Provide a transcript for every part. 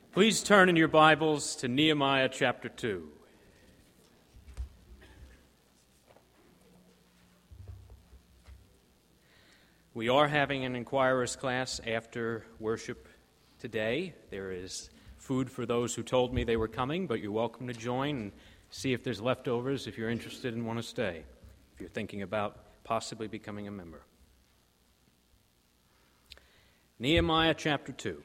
Please turn in your Bibles to Nehemiah chapter 2. We are having an inquirer's class after worship today. There is food for those who told me they were coming, but you're welcome to join and see if there's leftovers if you're interested and want to stay, if you're thinking about possibly becoming a member. Nehemiah chapter 2.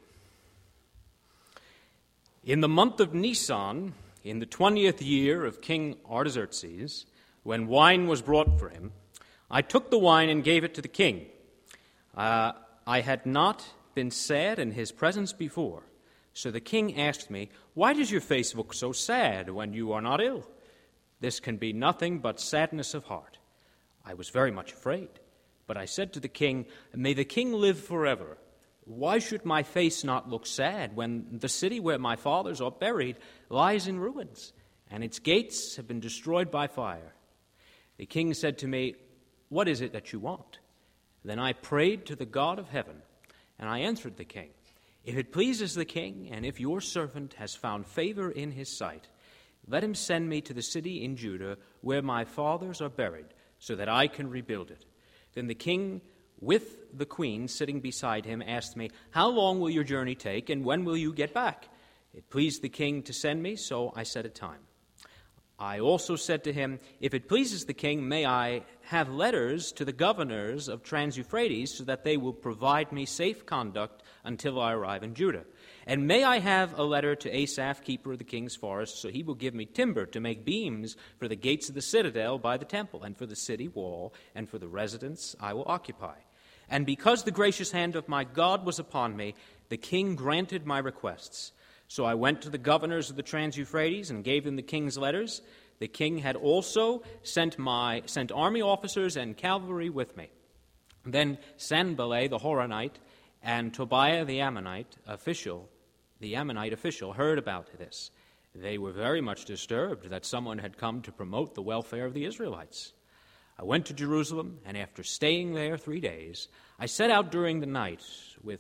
In the month of Nisan, in the 20th year of King Artaxerxes, when wine was brought for him, I took the wine and gave it to the king. I had not been sad in his presence before, so the king asked me, "Why does your face look so sad when you are not ill?" "This can be nothing but sadness of heart." I was very much afraid, but I said to the king, "May the king live forever. Why should my face not look sad when the city where my fathers are buried lies in ruins, and its gates have been destroyed by fire?" The king said to me, "What is it that you want?" Then I prayed to the God of heaven, and I answered the king, "If it pleases the king, and if your servant has found favor in his sight, let him send me to the city in Judah where my fathers are buried, so that I can rebuild it." Then the king, with the queen sitting beside him, asked me, "How long will your journey take, and when will you get back?" It pleased the king to send me, so I set a time. I also said to him, "If it pleases the king, may I have letters to the governors of Trans-Euphrates, so that they will provide me safe conduct until I arrive in Judah? And may I have a letter to Asaph, keeper of the king's forest, so he will give me timber to make beams for the gates of the citadel by the temple, and for the city wall, and for the residence I will occupy." And because the gracious hand of my God was upon me, the king granted my requests. So I went to the governors of the Trans-Euphrates and gave them the king's letters. The king had also sent army officers and cavalry with me. Then Sanballat the Horonite and Tobiah the Ammonite official heard about this. They were very much disturbed that someone had come to promote the welfare of the Israelites. I went to Jerusalem, and after staying there 3 days, I set out during the night with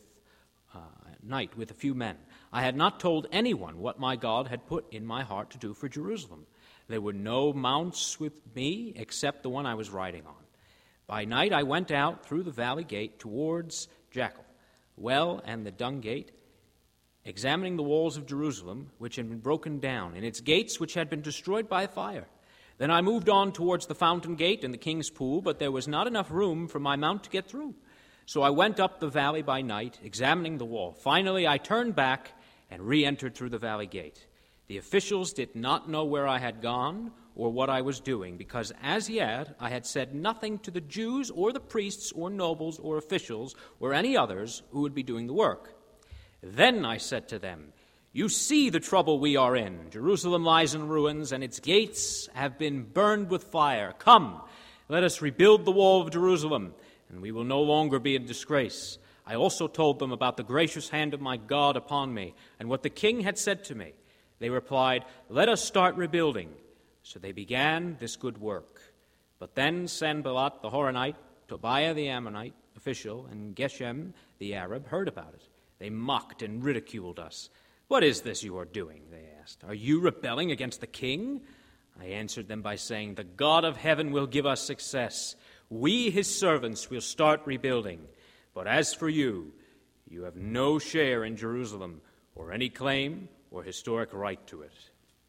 a few men. I had not told anyone what my God had put in my heart to do for Jerusalem. There were no mounts with me except the one I was riding on. By night I went out through the valley gate towards Jackal, well, and the dung gate, examining the walls of Jerusalem, which had been broken down, and its gates which had been destroyed by fire. Then I moved on towards the fountain gate and the king's pool, but there was not enough room for my mount to get through. So I went up the valley by night, examining the wall. Finally, I turned back and re-entered through the valley gate. The officials did not know where I had gone or what I was doing, because as yet I had said nothing to the Jews or the priests or nobles or officials or any others who would be doing the work. Then I said to them, "You see the trouble we are in. Jerusalem lies in ruins, and its gates have been burned with fire. Come, let us rebuild the wall of Jerusalem, and we will no longer be in disgrace." I also told them about the gracious hand of my God upon me, and what the king had said to me. They replied, "Let us start rebuilding." So they began this good work. But then Sanballat the Horonite, Tobiah the Ammonite official, and Geshem the Arab heard about it. They mocked and ridiculed us. "What is this you are doing?" they asked. "Are you rebelling against the king?" I answered them by saying, "The God of heaven will give us success. We, his servants, will start rebuilding. But as for you, you have no share in Jerusalem, or any claim or historic right to it."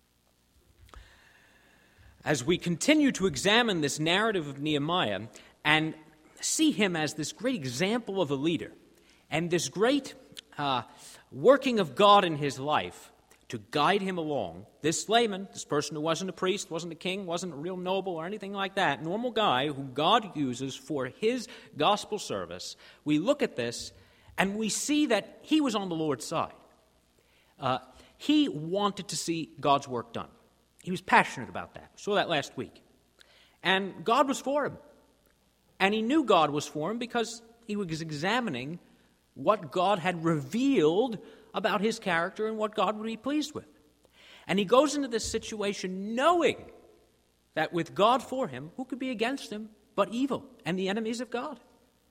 As we continue to examine this narrative of Nehemiah and see him as this great example of a leader and this great working of God in his life to guide him along, this layman, this person who wasn't a priest, wasn't a king, wasn't a real noble or anything like that, normal guy who God uses for his gospel service, we look at this and we see that he was on the Lord's side. He wanted to see God's work done. He was passionate about that. We saw that last week. And God was for him. And he knew God was for him because he was examining what God had revealed about his character and what God would be pleased with. And he goes into this situation knowing that with God for him, who could be against him but evil and the enemies of God?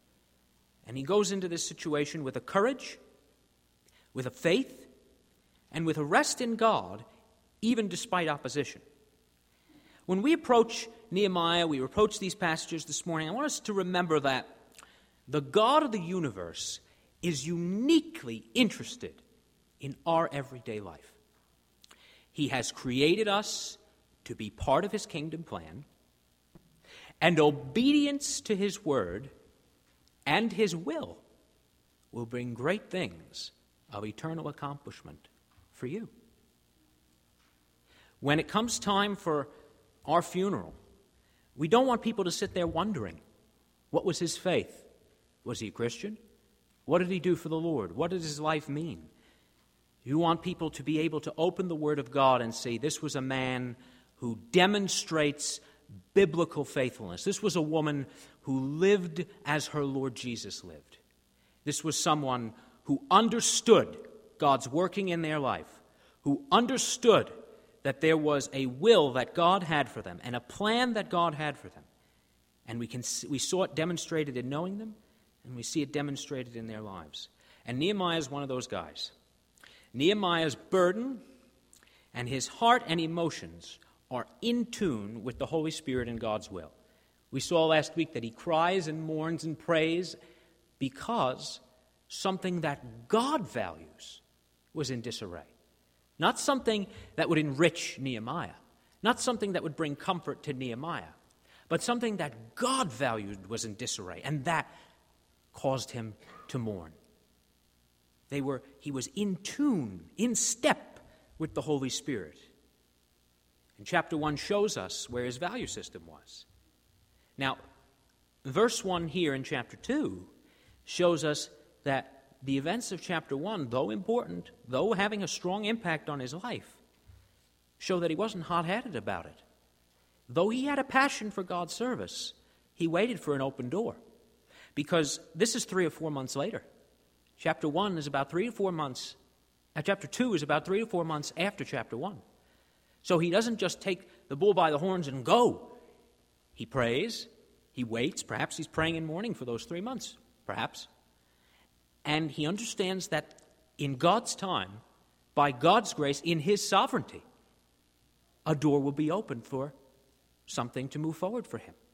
And he goes into this situation with a courage, with a faith, and with a rest in God, even despite opposition. When we approach Nehemiah, we approach these passages this morning, I want us to remember that the God of the universe is uniquely interested in our everyday life. He has created us to be part of his kingdom plan, and obedience to his word and his will bring great things of eternal accomplishment for you. When it comes time for our funeral, we don't want people to sit there wondering, what was his faith? Was he a Christian? What did he do for the Lord? What does his life mean? You want people to be able to open the Word of God and say, this was a man who demonstrates biblical faithfulness. This was a woman who lived as her Lord Jesus lived. This was someone who understood God's working in their life, who understood that there was a will that God had for them and a plan that God had for them. And we saw it demonstrated in knowing them, and we see it demonstrated in their lives. And Nehemiah is one of those guys. Nehemiah's burden and his heart and emotions are in tune with the Holy Spirit and God's will. We saw last week that he cries and mourns and prays because something that God values was in disarray. Not something that would enrich Nehemiah, not something that would bring comfort to Nehemiah, but something that God valued was in disarray, and that caused him to mourn. He was in tune, in step with the Holy Spirit. And chapter 1 shows us where his value system was. Now, verse 1 here in chapter 2 shows us that the events of chapter 1, though important, though having a strong impact on his life, show that he wasn't hot-headed about it. Though he had a passion for God's service, he waited for an open door. Because this is 3 or 4 months later. Chapter 1 is about 3 to 4 months. Chapter 2 is about 3 to 4 months after chapter 1. So he doesn't just take the bull by the horns and go. He prays, he waits, perhaps he's praying in mourning for those 3 months, perhaps. And he understands that in God's time, by God's grace, in his sovereignty, a door will be opened for something to move forward for him.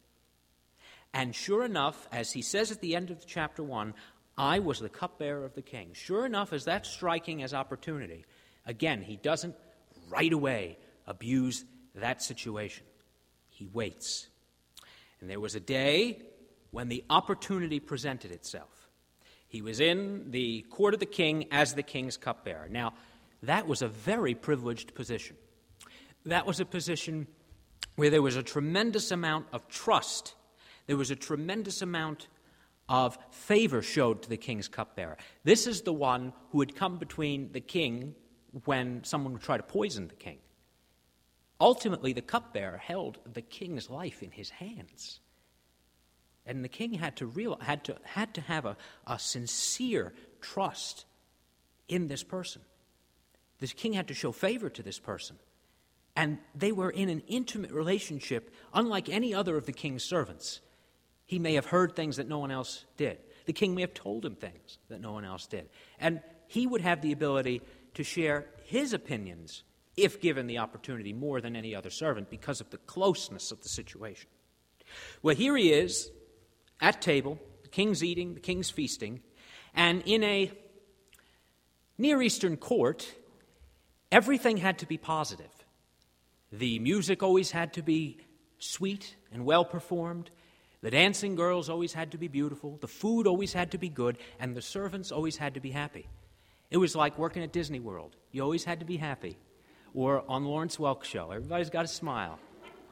And sure enough, as he says at the end of chapter 1, I was the cupbearer of the king. Sure enough, as that's striking as opportunity, again, he doesn't right away abuse that situation. He waits. And there was a day when the opportunity presented itself. He was in the court of the king as the king's cupbearer. Now, that was a very privileged position. That was a position where there was a tremendous amount of trust. There was a tremendous amount of favor showed to the king's cupbearer. This is the one who had come between the king when someone would try to poison the king. Ultimately, the cupbearer held the king's life in his hands. And the king had to have a sincere trust in this person. The king had to show favor to this person. And they were in an intimate relationship, unlike any other of the king's servants. He may have heard things that no one else did. The king may have told him things that no one else did. And he would have the ability to share his opinions, if given the opportunity, more than any other servant because of the closeness of the situation. Well, here he is at table, the king's eating, the king's feasting, and in a Near Eastern court, everything had to be positive. The music always had to be sweet and well performed. The dancing girls always had to be beautiful. The food always had to be good. And the servants always had to be happy. It was like working at Disney World. You always had to be happy. Or on Lawrence Welk show. Everybody's got a smile.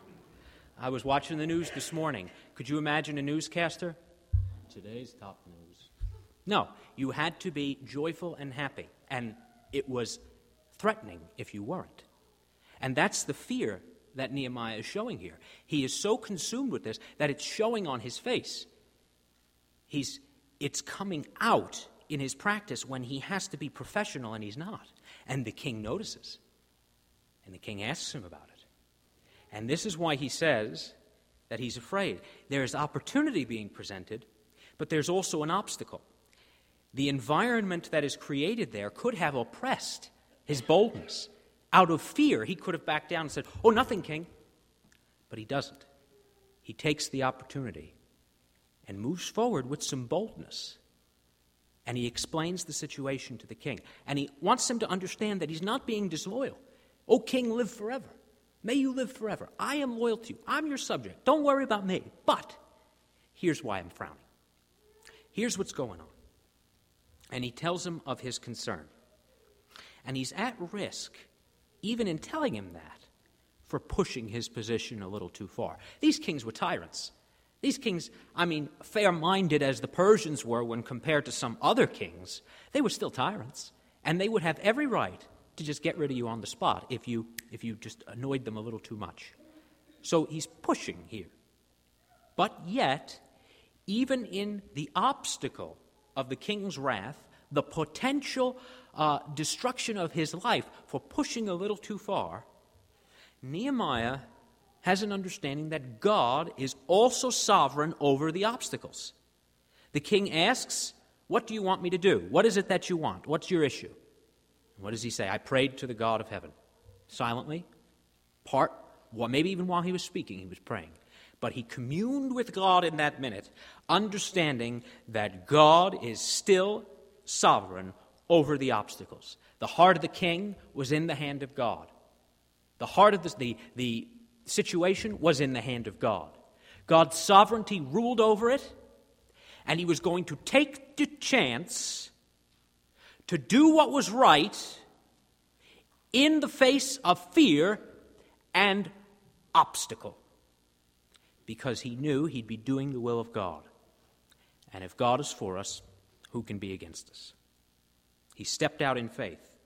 I was watching the news this morning. Could you imagine a newscaster? Today's top news. No, you had to be joyful and happy. And it was threatening if you weren't. And that's the fear that Nehemiah is showing here. He is so consumed with this that it's showing on his face. It's coming out in his practice when he has to be professional and he's not. And the king notices. And the king asks him about it. And this is why he says that he's afraid. There's opportunity being presented, but there's also an obstacle. The environment that is created there could have oppressed his boldness. Out of fear, he could have backed down and said, "Oh, nothing, king." But he doesn't. He takes the opportunity and moves forward with some boldness. And he explains the situation to the king. And he wants him to understand that he's not being disloyal. "Oh, king, live forever. May you live forever. I am loyal to you. I'm your subject. Don't worry about me. But here's why I'm frowning. Here's what's going on." And he tells him of his concern. And he's at risk, even in telling him that, for pushing his position a little too far. These kings were tyrants. These kings, fair-minded as the Persians were when compared to some other kings, they were still tyrants. And they would have every right to just get rid of you on the spot if you just annoyed them a little too much. So he's pushing here. But yet, even in the obstacle of the king's wrath, the potential destruction of his life for pushing a little too far, Nehemiah has an understanding that God is also sovereign over the obstacles. The king asks, "What do you want me to do? What is it that you want? What's your issue?" And what does he say? "I prayed to the God of heaven." Silently, maybe even while he was speaking, he was praying. But he communed with God in that minute, understanding that God is still sovereign over the obstacles. The heart of the king was in the hand of God. The heart of the situation was in the hand of God. God's sovereignty ruled over it, and he was going to take the chance to do what was right in the face of fear and obstacle, because he knew he'd be doing the will of God. And if God is for us, who can be against us? He stepped out in faith,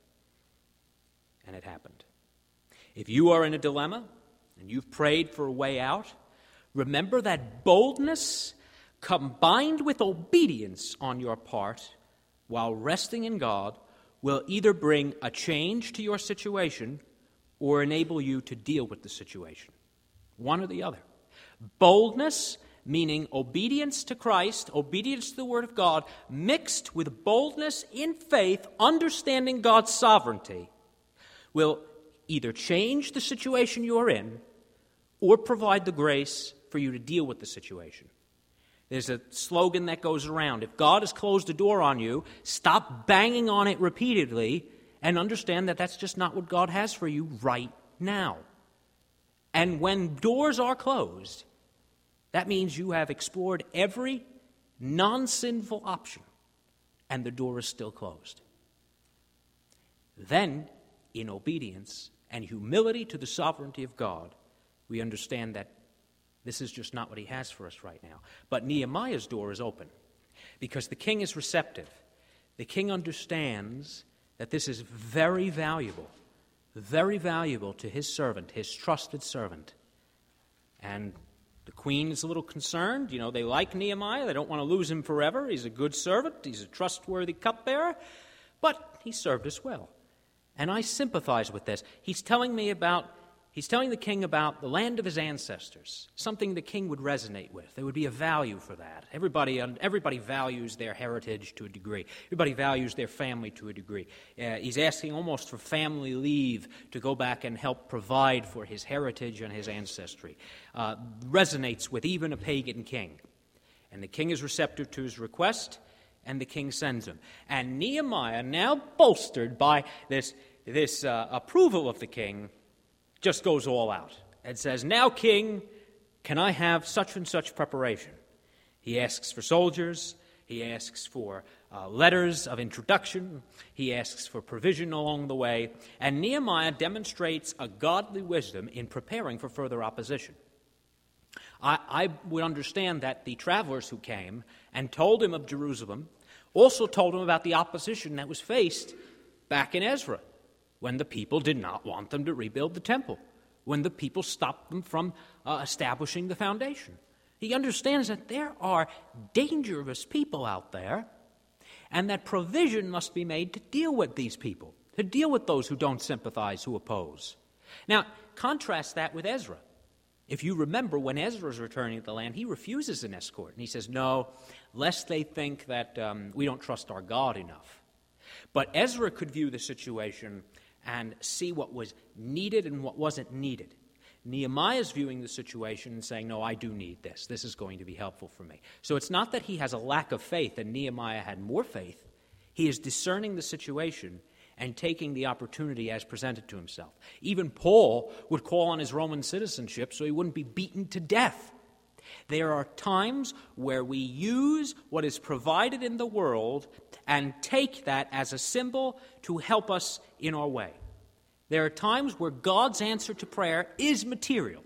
and it happened. If you are in a dilemma and you've prayed for a way out, remember that boldness combined with obedience on your part while resting in God will either bring a change to your situation or enable you to deal with the situation. One or the other. Boldness, meaning obedience to Christ, obedience to the Word of God, mixed with boldness in faith, understanding God's sovereignty, will either change the situation you're in or provide the grace for you to deal with the situation. There's a slogan that goes around: if God has closed a door on you, stop banging on it repeatedly and understand that that's just not what God has for you right now. And when doors are closed, that means you have explored every non-sinful option and the door is still closed. Then, in obedience and humility to the sovereignty of God, we understand that this is just not what he has for us right now. But Nehemiah's door is open because the king is receptive. The king understands that this is very valuable to his servant, his trusted servant. And the queen is a little concerned. They like Nehemiah. They don't want to lose him forever. He's a good servant. He's a trustworthy cupbearer. But he served us well. And I sympathize with this. He's telling the king about the land of his ancestors, something the king would resonate with. There would be a value for that. Everybody values their heritage to a degree. Everybody values their family to a degree. He's asking almost for family leave to go back and help provide for his heritage and his ancestry. Resonates with even a pagan king. And the king is receptive to his request, and the king sends him. And Nehemiah, now bolstered by this approval of the king, just goes all out and says, "Now, king, can I have such and such preparation?" He asks for soldiers. He asks for letters of introduction. He asks for provision along the way. And Nehemiah demonstrates a godly wisdom in preparing for further opposition. I would understand that the travelers who came and told him of Jerusalem also told him about the opposition that was faced back in Ezra, when the people did not want them to rebuild the temple, when the people stopped them from establishing the foundation. He understands that there are dangerous people out there, and that provision must be made to deal with these people, to deal with those who don't sympathize, who oppose. Now, contrast that with Ezra. If you remember, when Ezra is returning to the land, he refuses an escort, and he says, "No, lest they think that we don't trust our God enough." But Ezra could view the situation and see what was needed and what wasn't needed. Nehemiah is viewing the situation and saying, no, I do need this. This is going to be helpful for me. So it's not that he has a lack of faith and Nehemiah had more faith. He is discerning the situation and taking the opportunity as presented to himself. Even Paul would call on his Roman citizenship so he wouldn't be beaten to death. There are times where we use what is provided in the world and take that as a symbol to help us in our way. There are times where God's answer to prayer is material.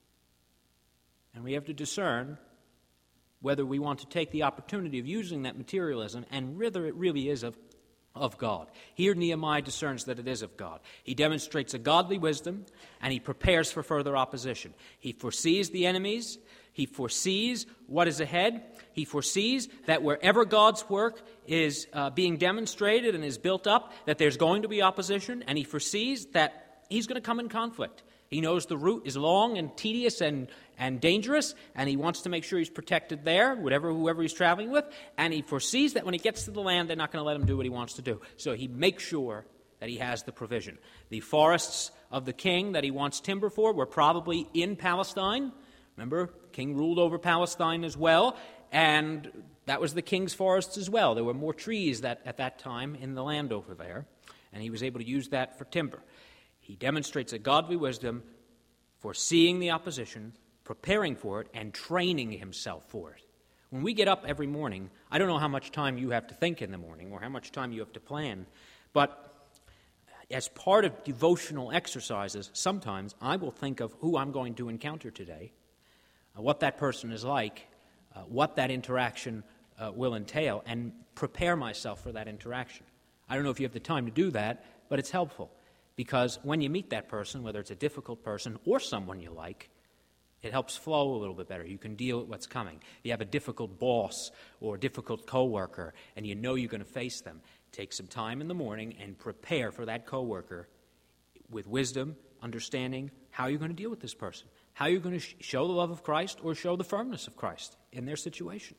And we have to discern whether we want to take the opportunity of using that materialism and whether it really is of God. Here Nehemiah discerns that it is of God. He demonstrates a godly wisdom and he prepares for further opposition. He foresees the enemies. He foresees what is ahead. He foresees that wherever God's work is being demonstrated and is built up, that there's going to be opposition, and he foresees that he's going to come in conflict. He knows the route is long and tedious and dangerous, and he wants to make sure he's protected there, whoever he's traveling with, and he foresees that when he gets to the land, they're not going to let him do what he wants to do. So he makes sure that he has the provision. The forests of the king that he wants timber for were probably in Palestine. Remember, king ruled over Palestine as well, and that was the king's forests as well. There were more trees at that time in the land over there, and he was able to use that for timber. He demonstrates a godly wisdom, foreseeing the opposition, preparing for it, and training himself for it. When we get up every morning, I don't know how much time you have to think in the morning or how much time you have to plan, but as part of devotional exercises, sometimes I will think of who I'm going to encounter today, what that person is like, what that interaction will entail, and prepare myself for that interaction. I don't know if you have the time to do that, but it's helpful. Because when you meet that person, whether it's a difficult person or someone you like, it helps flow a little bit better. You can deal with what's coming. You have a difficult boss or a difficult coworker, and you know you're going to face them. Take some time in the morning and prepare for that coworker with wisdom, understanding how you're going to deal with this person, how you're going to show the love of Christ or show the firmness of Christ in their situation.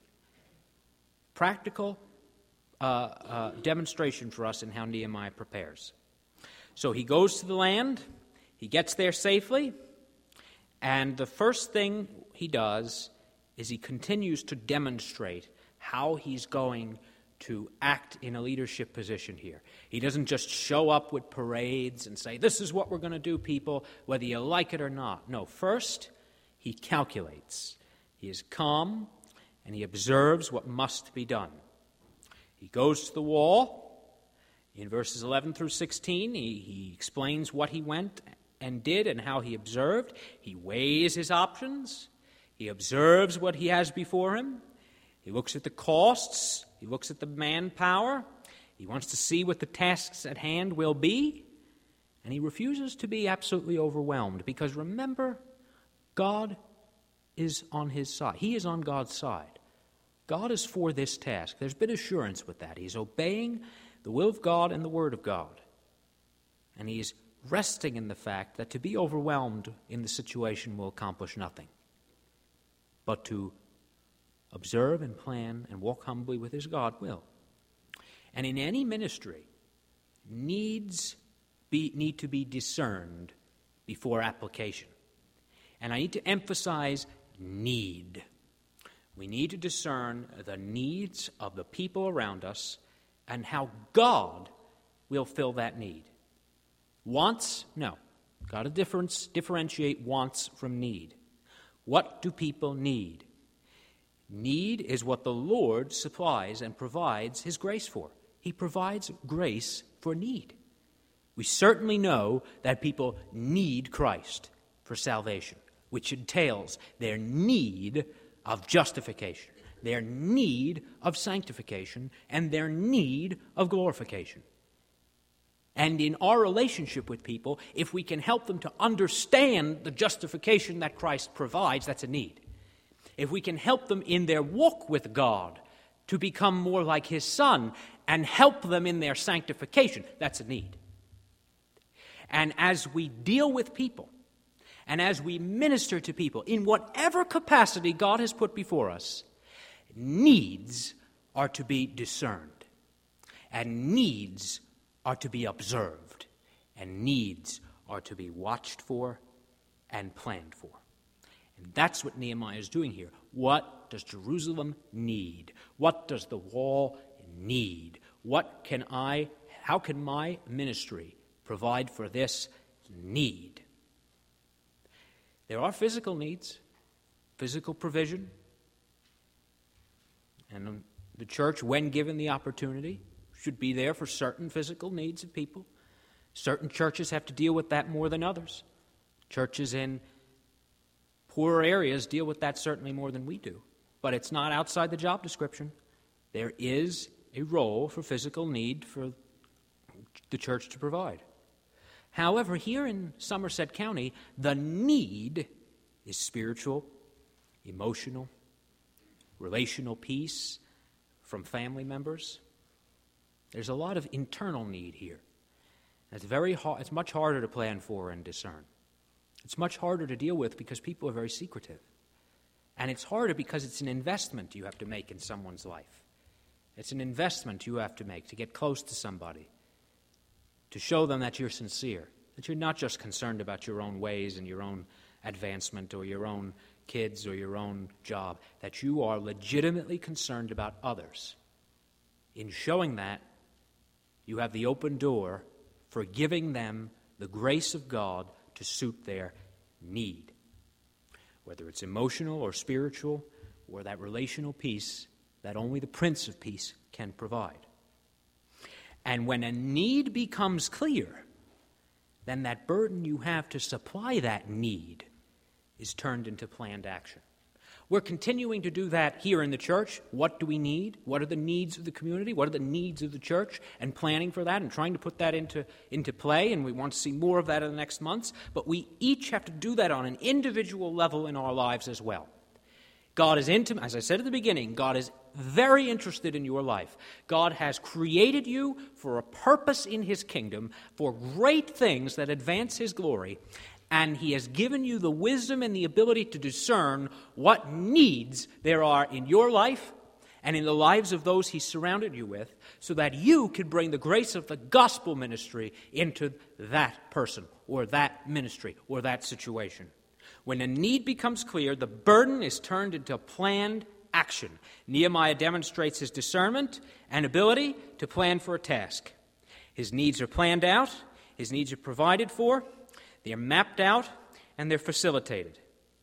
Practical demonstration for us in how Nehemiah prepares. So he goes to the land, he gets there safely, and the first thing he does is he continues to demonstrate how he's going to act in a leadership position here. He doesn't just show up with parades and say, this is what we're going to do, people, whether you like it or not. No, first, he calculates. He is calm, and he observes what must be done. He goes to the wall. In verses 11 through 16, he explains what he went and did and how he observed. He weighs his options. He observes what he has before him. He looks at the costs. He looks at the manpower. He wants to see what the tasks at hand will be. And he refuses to be absolutely overwhelmed because, remember, God is on his side. He is on God's side. God is for this task. There's been assurance with that. He's obeying the will of God and the Word of God. And he's resting in the fact that to be overwhelmed in the situation will accomplish nothing, but to observe and plan and walk humbly with his God will. And in any ministry, needs need to be discerned before application. And I need to emphasize need. We need to discern the needs of the people around us and how God will fill that need. Wants? No. Got to differentiate wants from need. What do people need? Need is what the Lord supplies and provides his grace for. He provides grace for need. We certainly know that people need Christ for salvation, which entails their need of justification, their need of sanctification, and their need of glorification. And in our relationship with people, if we can help them to understand the justification that Christ provides, that's a need. If we can help them in their walk with God to become more like his Son and help them in their sanctification, that's a need. And as we deal with people, and as we minister to people, in whatever capacity God has put before us, needs are to be discerned, and needs are to be observed, and needs are to be watched for and planned for. And that's what Nehemiah is doing here. What does Jerusalem need? What does the wall need? How can my ministry provide for this need? There are physical needs, physical provision, and the church, when given the opportunity, should be there for certain physical needs of people. Certain churches have to deal with that more than others. Churches in poorer areas deal with that certainly more than we do. But it's not outside the job description. There is a role for physical need for the church to provide. However, here in Somerset County, the need is spiritual, emotional, relational peace from family members. There's a lot of internal need here. It's very hard. It's much harder to plan for and discern. It's much harder to deal with because people are very secretive. And it's harder because it's an investment you have to make in someone's life. It's an investment you have to make to get close to somebody, to show them that you're sincere, that you're not just concerned about your own ways and your own advancement or your own kids or your own job, that you are legitimately concerned about others. In showing that, you have the open door for giving them the grace of God to suit their need. Whether it's emotional or spiritual, or that relational peace that only the Prince of Peace can provide. And when a need becomes clear, then that burden you have to supply that need is turned into planned action. We're continuing to do that here in the church. What do we need? What are the needs of the community? What are the needs of the church? And planning for that and trying to put that into play, and we want to see more of that in the next months. But we each have to do that on an individual level in our lives as well. God is intimate. As I said at the beginning, God is very interested in your life. God has created you for a purpose in His kingdom, for great things that advance His glory. And He has given you the wisdom and the ability to discern what needs there are in your life and in the lives of those He surrounded you with, so that you can bring the grace of the gospel ministry into that person or that ministry or that situation. When a need becomes clear, the burden is turned into planned action. Nehemiah demonstrates his discernment and ability to plan for a task. His needs are planned out, his needs are provided for, they are mapped out, and they're facilitated.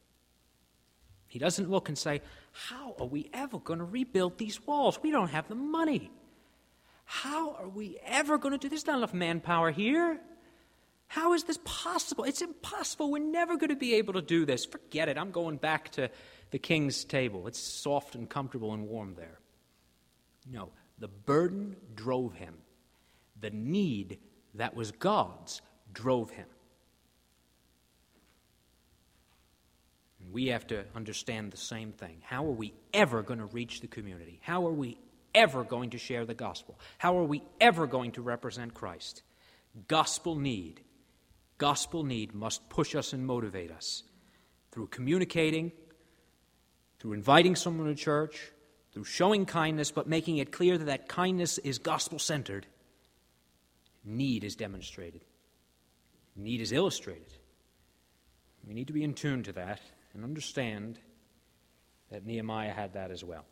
He doesn't look and say, how are we ever going to rebuild these walls? We don't have the money. How are we ever going to do this? There's not enough manpower here. How is this possible? It's impossible. We're never going to be able to do this. Forget it. I'm going back to the king's table. It's soft and comfortable and warm there. No, the burden drove him. The need that was God's drove him. And we have to understand the same thing. How are we ever going to reach the community? How are we ever going to share the gospel? How are we ever going to represent Christ? Gospel need must push us and motivate us through communicating, through inviting someone to church, through showing kindness, but making it clear that that kindness is gospel-centered. Need is demonstrated. Need is illustrated. We need to be in tune to that and understand that Nehemiah had that as well.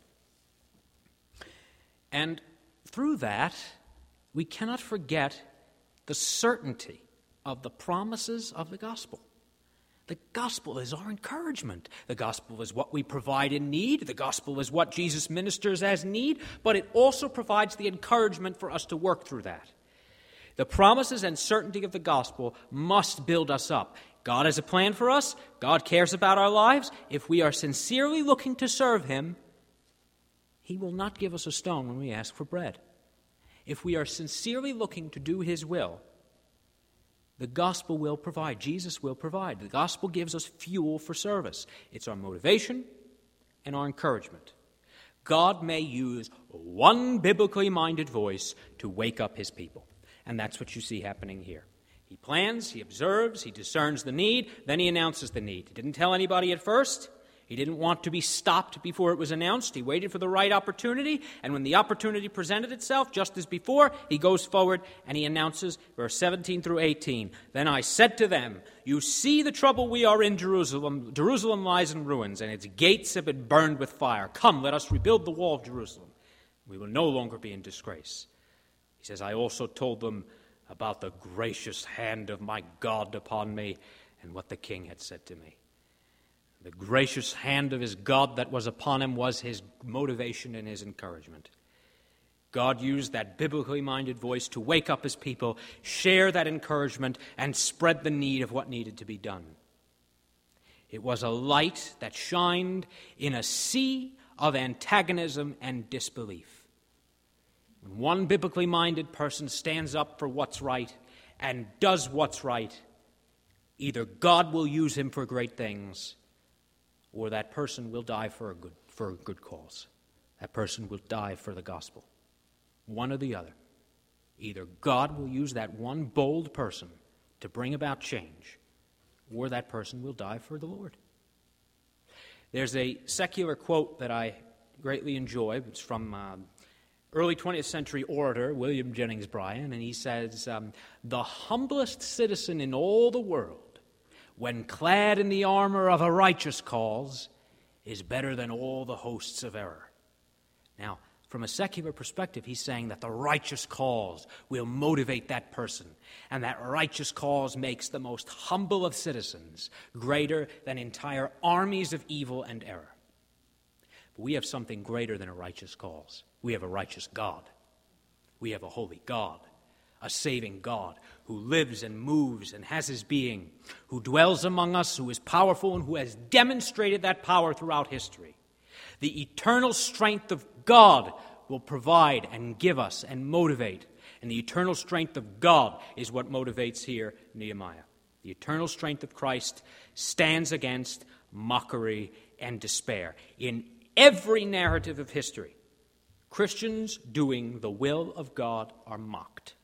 And through that, we cannot forget the certainty of the promises of the gospel. The gospel is our encouragement. The gospel is what we provide in need. The gospel is what Jesus ministers as need, but it also provides the encouragement for us to work through that. The promises and certainty of the gospel must build us up. God has a plan for us. God cares about our lives. If we are sincerely looking to serve Him, He will not give us a stone when we ask for bread. If we are sincerely looking to do His will, the gospel will provide. Jesus will provide. The gospel gives us fuel for service. It's our motivation and our encouragement. God may use one biblically minded voice to wake up His people. And that's what you see happening here. He plans, he observes, he discerns the need, then he announces the need. He didn't tell anybody at first. He didn't want to be stopped before it was announced. He waited for the right opportunity, and when the opportunity presented itself, just as before, he goes forward and he announces, verse 17 through 18, "Then I said to them, you see the trouble we are in Jerusalem. Jerusalem lies in ruins, and its gates have been burned with fire. Come, let us rebuild the wall of Jerusalem. We will no longer be in disgrace." He says, "I also told them about the gracious hand of my God upon me and what the king had said to me." The gracious hand of his God that was upon him was his motivation and his encouragement. God used that biblically minded voice to wake up his people, share that encouragement, and spread the need of what needed to be done. It was a light that shined in a sea of antagonism and disbelief. When one biblically minded person stands up for what's right and does what's right, either God will use him for great things, or that person will die for a good cause. That person will die for the gospel. One or the other. Either God will use that one bold person to bring about change, or that person will die for the Lord. There's a secular quote that I greatly enjoy. It's from early 20th century orator William Jennings Bryan, and he says, "The humblest citizen in all the world, when clad in the armor of a righteous cause, is better than all the hosts of error." Now, from a secular perspective, he's saying that the righteous cause will motivate that person, and that righteous cause makes the most humble of citizens greater than entire armies of evil and error. But we have something greater than a righteous cause. We have a righteous God. We have a holy God. A saving God who lives and moves and has his being, who dwells among us, who is powerful, and who has demonstrated that power throughout history. The eternal strength of God will provide and give us and motivate. And the eternal strength of God is what motivates here Nehemiah. The eternal strength of Christ stands against mockery and despair. In every narrative of history, Christians doing the will of God are mocked.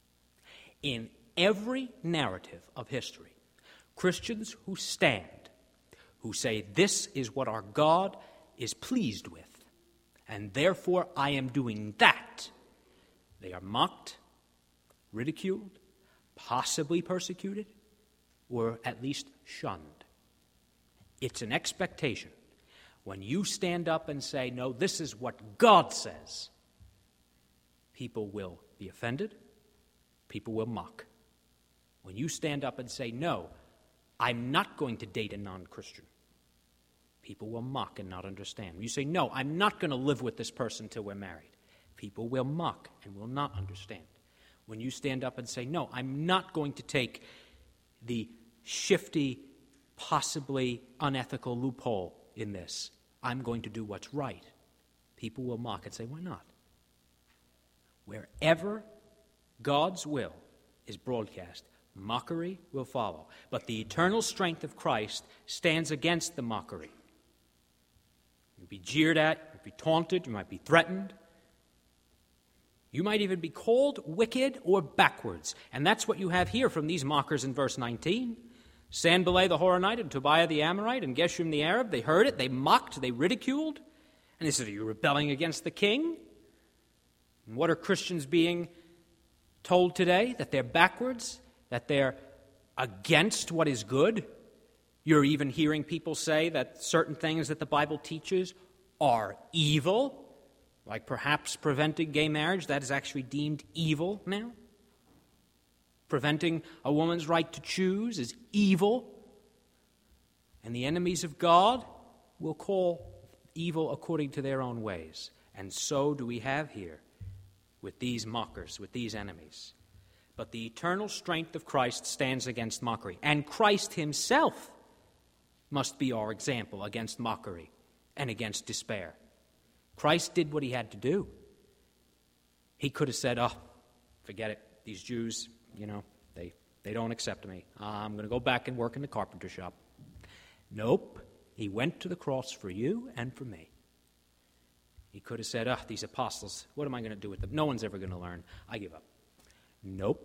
In every narrative of history, Christians who stand, who say, "This is what our God is pleased with, and therefore I am doing that," they are mocked, ridiculed, possibly persecuted, or at least shunned. It's an expectation. When you stand up and say, "No, this is what God says," people will be offended. People will mock. When you stand up and say, "No, I'm not going to date a non-Christian," people will mock and not understand. When you say, "No, I'm not going to live with this person till we're married," people will mock and will not understand. When you stand up and say, "No, I'm not going to take the shifty, possibly unethical loophole in this. I'm going to do what's right," people will mock and say, "Why not?" Wherever God's will is broadcast, mockery will follow. But the eternal strength of Christ stands against the mockery. You'll be jeered at, you'll be taunted, you might be threatened. You might even be called wicked or backwards. And that's what you have here from these mockers in verse 19. Sanballat the Horonite and Tobiah the Amorite and Geshem the Arab, they heard it, they mocked, they ridiculed. And they said, "Are you rebelling against the king?" And what are Christians being told today? That they're backwards, that they're against what is good. You're even hearing people say that certain things that the Bible teaches are evil, like perhaps preventing gay marriage. That is actually deemed evil now. Preventing a woman's right to choose is evil. And the enemies of God will call evil according to their own ways. And so do we have here with these mockers, with these enemies. But the eternal strength of Christ stands against mockery. And Christ himself must be our example against mockery and against despair. Christ did what he had to do. He could have said, "Oh, forget it. These Jews, they don't accept me. I'm going to go back and work in the carpenter shop." Nope. He went to the cross for you and for me. He could have said, "These apostles, what am I going to do with them? No one's ever going to learn. I give up." Nope.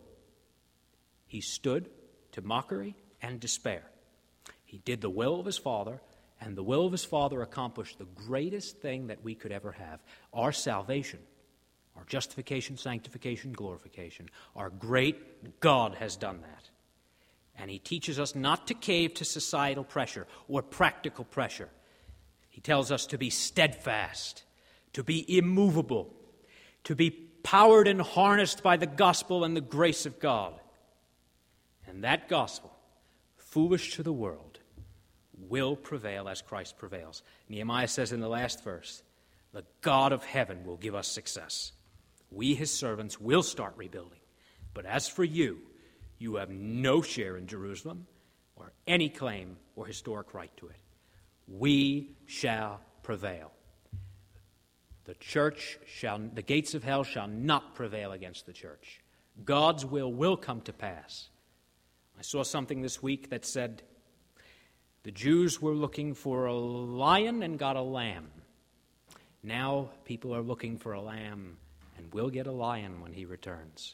He stood to mockery and despair. He did the will of his Father, and the will of his Father accomplished the greatest thing that we could ever have, our salvation, our justification, sanctification, glorification. Our great God has done that. And he teaches us not to cave to societal pressure or practical pressure. He tells us to be steadfast, to be immovable, to be powered and harnessed by the gospel and the grace of God. And that gospel, foolish to the world, will prevail as Christ prevails. Nehemiah says in the last verse, the God of heaven will give us success. We, his servants, will start rebuilding. But as for you, you have no share in Jerusalem or any claim or historic right to it. We shall prevail. The gates of hell shall not prevail against the church. God's will come to pass. I saw something this week that said the Jews were looking for a lion and got a lamb. Now people are looking for a lamb and will get a lion when he returns.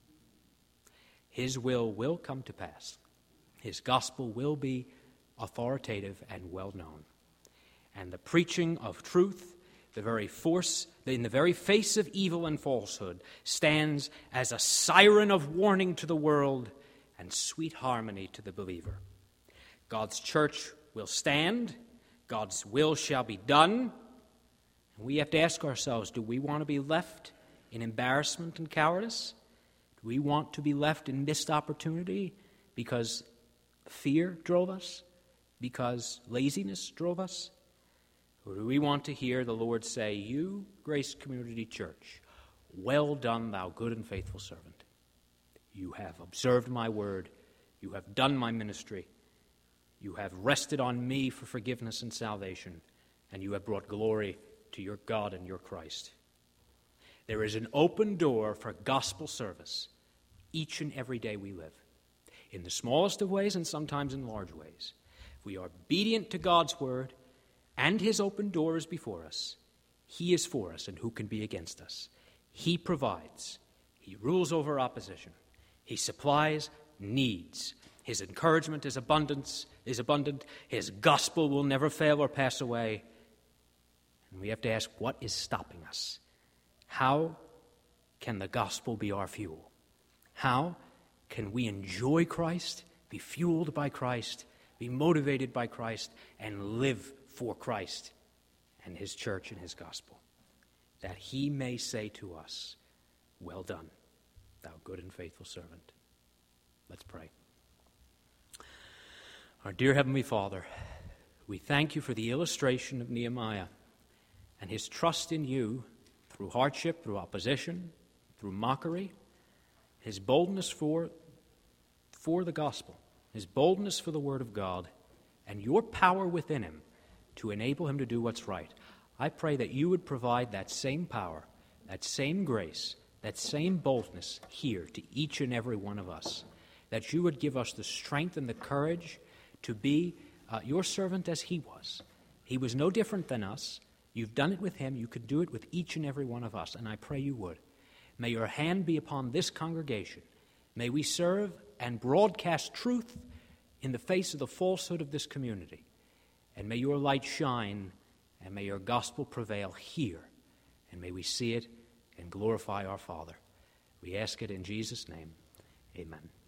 His will come to pass. His gospel will be authoritative and well known. And the preaching of truth, in the very face of evil and falsehood, stands as a siren of warning to the world and sweet harmony to the believer. God's church will stand. God's will shall be done. And we have to ask ourselves, do we want to be left in embarrassment and cowardice? Do we want to be left in missed opportunity because fear drove us? Because laziness drove us? Or do we want to hear the Lord say, you, Grace Community Church, well done, thou good and faithful servant. You have observed my word. You have done my ministry. You have rested on me for forgiveness and salvation. And you have brought glory to your God and your Christ. There is an open door for gospel service each and every day we live, in the smallest of ways and sometimes in large ways. If we are obedient to God's word and his open door is before us, he is for us, and who can be against us? He provides. He rules over opposition. He supplies needs. His encouragement is abundant. His gospel will never fail or pass away. And we have to ask, what is stopping us? How can the gospel be our fuel? How can we enjoy Christ, be fueled by Christ, be motivated by Christ, and live for Christ and his church and his gospel? That he may say to us, well done, thou good and faithful servant. Let's pray. Our dear Heavenly Father, we thank you for the illustration of Nehemiah and his trust in you through hardship, through opposition, through mockery, his boldness for the gospel, his boldness for the word of God, and your power within him to enable him to do what's right. I pray that you would provide that same power, that same grace, that same boldness here to each and every one of us, that you would give us the strength and the courage to be your servant as he was. He was no different than us. You've done it with him. You could do it with each and every one of us, and I pray you would. May your hand be upon this congregation. May we serve and broadcast truth in the face of the falsehood of this community. And may your light shine, and may your gospel prevail here. And may we see it and glorify our Father. We ask it in Jesus' name. Amen.